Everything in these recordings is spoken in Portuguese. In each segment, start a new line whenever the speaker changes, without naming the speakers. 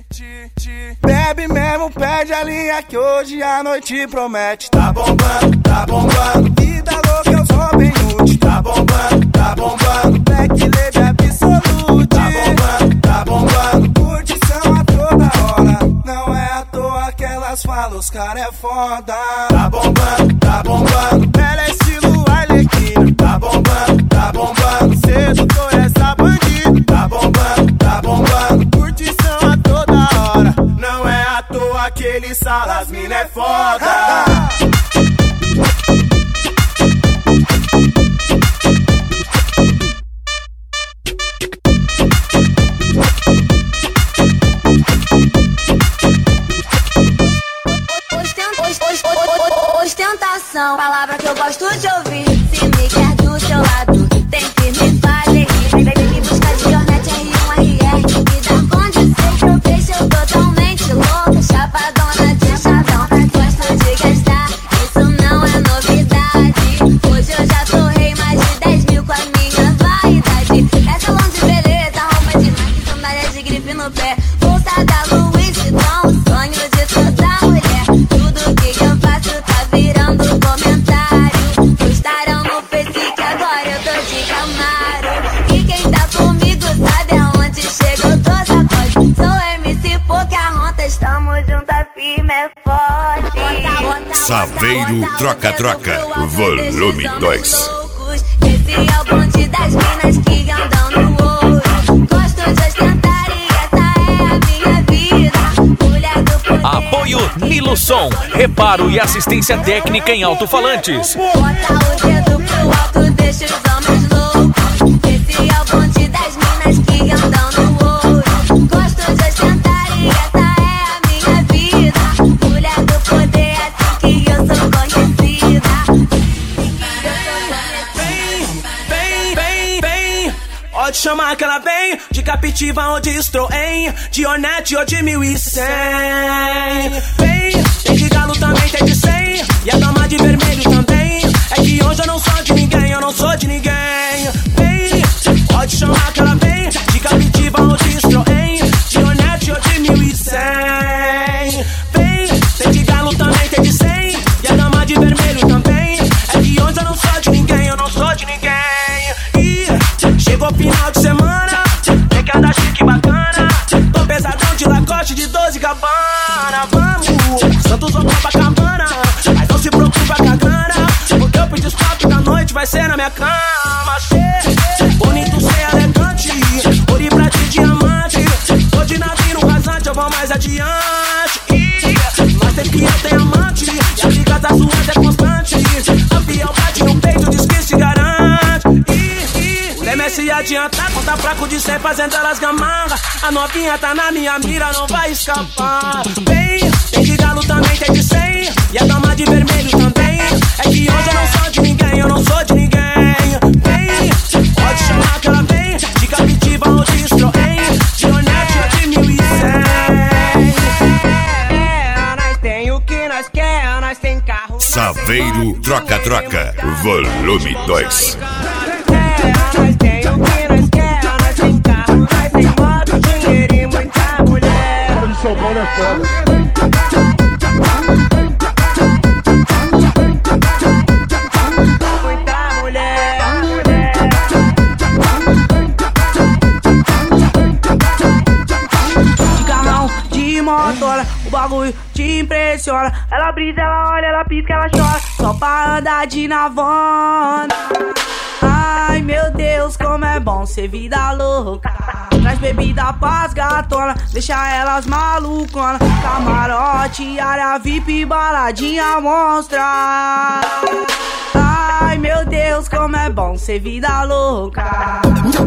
Bebe mesmo, perde a linha que hoje a noite promete. Tá bombando, tá bombando. Vida louca, eu sou bem útil. Tá bombando, tá bombando. Black Lady absolute. Tá bombando, tá bombando. Curtição a toda hora. Não é à toa que elas falam, os cara é foda. Tá bombando, tá bombando. Ela é estilo Arlequina. Tá bombando, tá bombando. Sedutor essa bandida. Tá bombando, tá bombando. Curtição a toda hora. Não é à toa que eles falam, as mina é foda.
Ostentação, palavra que eu gosto de ouvir. Se me quer do seu lado, tem que me fazer rir. Vem me buscar de Hornet R1RR. Me dá condição que eu deixo eu totalmente louca. Chapadona de chavão, gosto de gastar. Isso não é novidade. Hoje eu já torrei mais de 10 mil com a minha vaidade. É salão de beleza, roupa de marca, sandália de grife no pé. Bolsa da Louis Vuitton, sonho de toda mulher. Tudo que eu faço tá virando comentário. Postaram no Face que agora eu tô de Camaro. E quem tá comigo sabe aonde chega, eu tô sacode. Sou MC Pocahontas, estamos juntas, firme é forte.
Saveiro Troca-Troca, volume 2.
Esse é o bonde das minas que andam no ouro. Gosto de ostentar e essa é a minha vida. Mulher do poder.
Apoio Nilo Som, reparo e assistência técnica em alto-falantes.
Bota o dedo pro alto, deixa os homens loucos. Esse é o bonde das minas que andam no ouro. Gosto de ostentar e essa é a minha vida. Mulher do poder, assim que eu sou conhecida.
Pode chamar que ela vem, de Captiva ou de Stroem, de Hornet ou de 1100. Vem, tem de galo também, tem de 100, e a dama de vermelho também. É que hoje eu não sou de ninguém, eu não sou de ninguém. Vem, pode chamar que ela vem, de Captiva ou de Stroem, de Hornet ou de 1100. Vem, tem de galo também, tem de 100, e a dama de vermelho também. É que hoje eu não sou de ninguém, eu não sou de ninguém. Chegou final de semana, tem que andar chique bacana. Tô pesadão de Lacoste, de 12 Gabbana. Vamos, Santos ou Copacabana, mas não se preocupa com a grana, porque eu pedi stop da noite vai ser na minha cama. Bonito, ser elegante, ouro e prata e diamante. Tô de navio rasante, eu vou mais adiante. Mas tem que tem amante, e a liga das suas é constante. Avião bate no peito, diz que se garante. Se adiantar, conta fraco de 100 fazendo elas gamarra. A novinha tá na minha mira, não vai escapar. Vem, tem de galo também, tem de 100, e a dama de vermelho também. É que hoje eu não sou de ninguém, eu não sou de ninguém. Vem, pode chamar que ela vem, de Captiva ou de Stroem, de Hornet ou de 1100. Nós tem o que nós quer, nós tem carro.
Saveiro Troca-Troca, volume 2.
Nós tem o que nós quer, nós tem carro, nós tem moto, dinheiro e muita mulher.
Como São Paulo é foda.
Muita mulher. De carrão, de motora, o bagulho te impressiona. Ela brisa, ela olha, ela pisca, ela chora, só pra andar de navona. Ai meu Deus, como é bom ser vida louca. Traz bebida pras gatona, deixa elas malucona. Camarote, área VIP, baladinha monstra. Ai meu Deus, como é bom ser vida louca.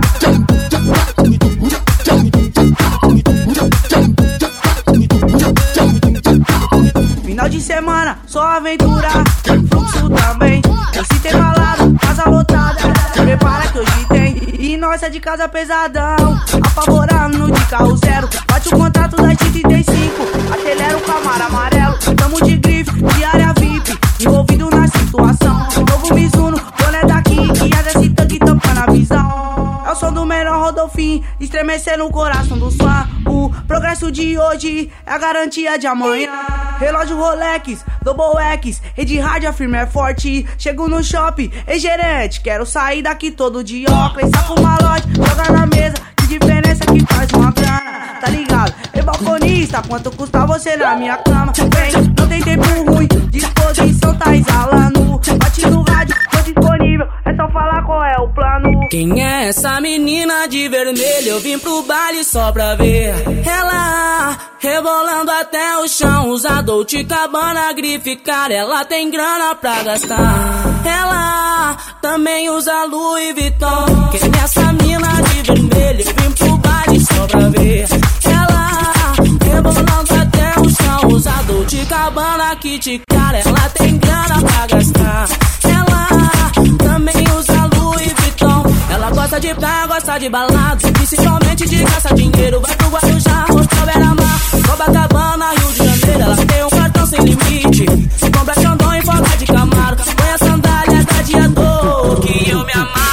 Final de semana, só aventura, fluxo também. Esse tem balada, casa lotada, prepara que hoje tem. E nós é de casa pesadão, apavorando de carro zero. Bate o contato das 35, acelera o Camaro amarelo. Tamo de grife, de área VIP, envolvido na situação. Novo Mizuno, boné daqui, e as esse tanque tampando a visão. É o som do melhor Rodolfinho, estremecendo o coração do fã.
O progresso de hoje é a garantia de amanhã. Relógio Rolex, Double X, rede rádio firme é forte. Chego no shopping, ei gerente, quero sair daqui todo dia. Óculos, saco malote, joga na mesa. Que diferença que faz uma grana, tá ligado? Ei balconista, quanto custa você na minha cama? Vem, não tem tempo ruim, disposição tá exalando. Bate no rádio, tô disponível, é só falar qual é o plano.
Quem é essa menina de vermelho? Eu vim pro baile só pra ver ela rebolando até o chão. Usa Dolce Gabbana, grife cara, ela tem grana pra gastar. Ela também usa Louis Vuitton. Quem é essa mina de vermelho? Eu vim pro baile só pra ver ela rebolando até o chão. Usa Dolce Gabbana, kit cara, ela tem grana pra gastar. Ela também usa Louis Vuitton. Ela gosta de praia, gosta de balada, principalmente de gastar dinheiro. Vai pro Guarujá, Hostel Beira-Mar, Copacabana, Rio de Janeiro. Ela tem um cartão sem limite, compra Xandão em forma de Camaro. Põe a sandália gladiador, que eu me amarro.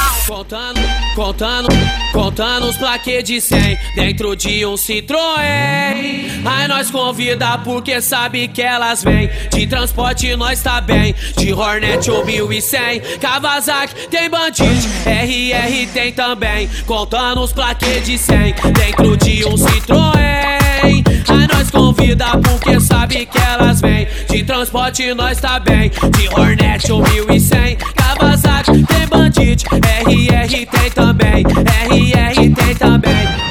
Contando os plaquês de 100 dentro de um Citroën. Aí nós convida porque sabe que elas vêm. De transporte nós tá bem, de Hornet ou 1100. Kawasaki tem Bandit, RR tem também. Contando os plaquês de 100 dentro de um Citroën. Aí nós convida porque sabe que elas vêm. De transporte nós tá bem, de Hornet ou 1100. Kawasaki tem Bandit, RR tem também, RR tem também.